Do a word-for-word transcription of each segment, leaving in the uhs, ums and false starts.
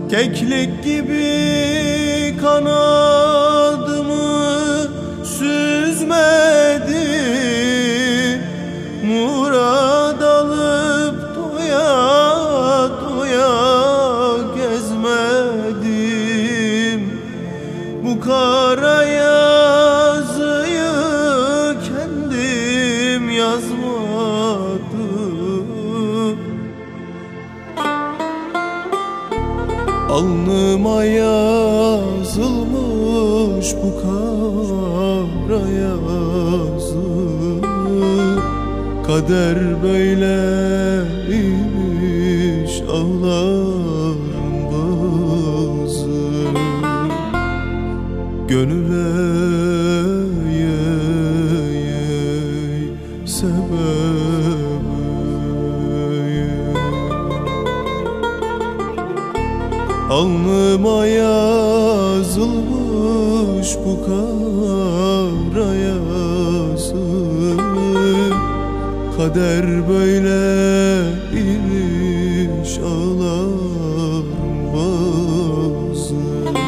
Keklik gibi kanadımı süzmedi, murad alıp doya doya gezmedim. Bu kara yazıyı kendim yazmadım. Alnıma yazılmış bu kara yazı, kader böyleymiş ağlarım bazı. Gönüle yey yey sebebi, alnıma yazılmış bu kara yazı, kader böyleymiş ağlarım bazı.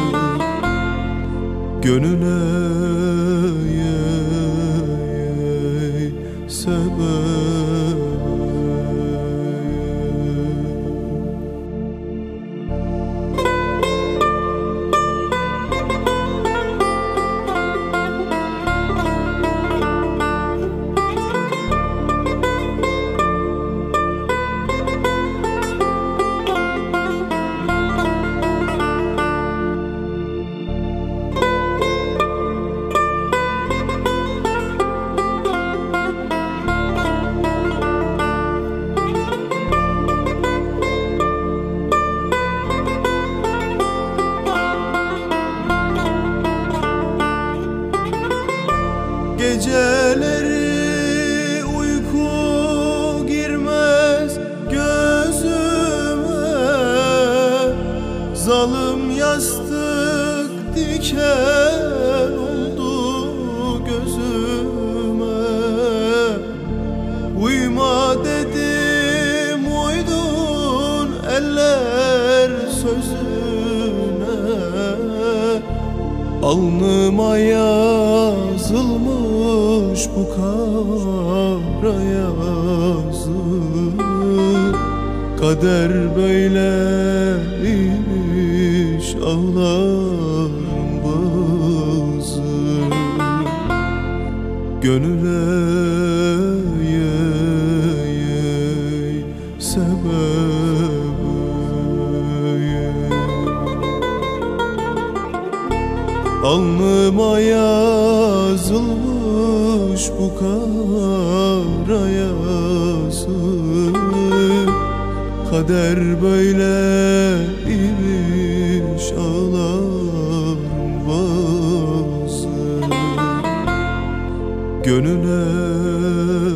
Gönüle yey yey sebebi. Geceleri uyku girmez gözüme, zalim yastık diken oldu gözüme. Uyuma dedim uydun eller sözüne, alnıma yazılmış bu kara yazı, kader böyleymiş ağlarım bazı. Gönüle yey yey sebebi, alnıma yazılmış bu kara yazı, kader böyleymiş ağlarım bazı. Gönüle